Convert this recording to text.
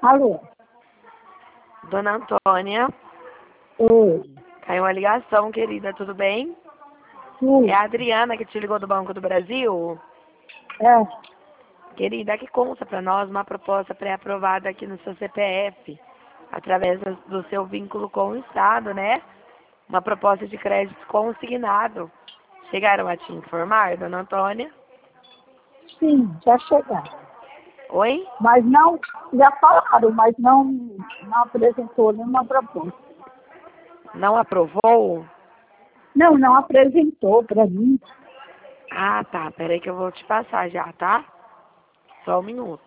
Alô? Dona Antônia, Oi. caiu uma ligação, querida, tudo bem? Sim. É a Adriana que te ligou do Banco do Brasil? É. Querida, que consta para nós uma proposta pré-aprovada aqui no seu CPF, através do seu vínculo com o Estado, né? Uma proposta de crédito consignado. Chegaram a te informar, Dona Antônia? Sim, já chegaram. Oi? Mas não, já falaram, mas não apresentou nenhuma proposta. Não aprovou? Não apresentou para mim. Ah, tá. Peraí que eu vou te passar já, tá? Só um minuto.